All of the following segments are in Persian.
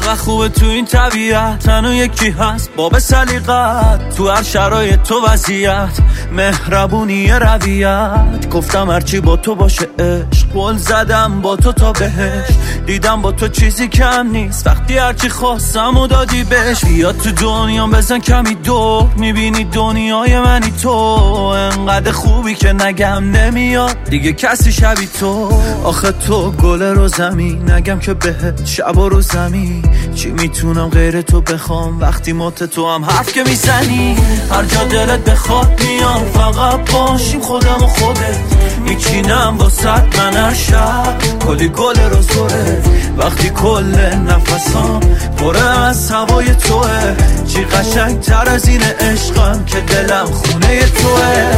چقدر خوبه تو این طبیعت، تنو یکی هست باب سلیقت، تو هر شرایط تو وضعیت، مهربونی رویت. گفتم هرچی با تو باشه عشق، قول زدم با تو تا بهش، دیدم با تو چیزی کم نیست، وقتی هرچی خواستم و دادی بهش. بیا تو دنیا بزن کمی دور، میبینی دنیای منی تو، انقدر خوبی که نگم نمیاد دیگه کسی شبی تو. آخه تو گل رو زمین، نگم که بهت شب و رو زمین، چی میتونم غیر تو بخوام وقتی مت تو هم حرف که میزنی. هر جا دلت بخواد میام، فقط باشیم خودم و خودت، میچینم واسط من هر شب کلی گل رو زوره، وقتی کل نفسام پره از هوای توه. چی قشنگ تر از این عشقم که دلم خونه توه.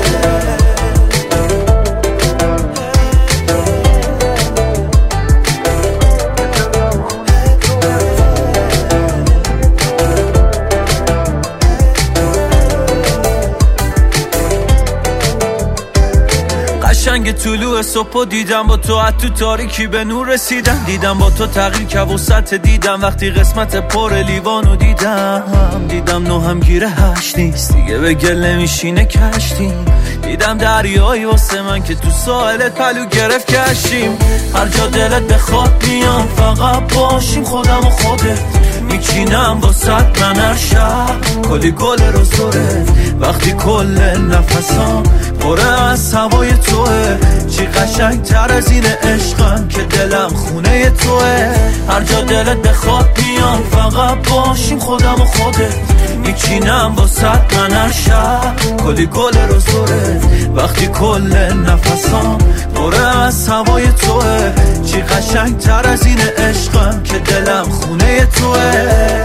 قشنگ طلوع صبح دیدم با تو، تو تاریکی به نور رسیدم، دیدم با تو تغییر که وسط دیدم، وقتی قسمت پر لیوانو دیدم نو هم گیره هشت نیست دیگه، به گل نمیشینه کشتیم، دیدم دریایی واسه من که تو ساحلت پلو گرفت کشیم. هر جا دلت بخواد میام، فقط باشیم خودم و خودت، میچینم واسط من هر شب کلی گل رو زوره، وقتی کل نفسام پره از هوای توه. چی قشنگ تر از این عشقم که دلم خونه توه. هر جا دلت بخواد میام، فقط باشیم خودم و خودت، میچینم واسط من هر شب کلی گل رو زوره، وقتی کل نفسام پره از هوای توه. چی قشنگ تر از این عشقم که دلم خونه توه.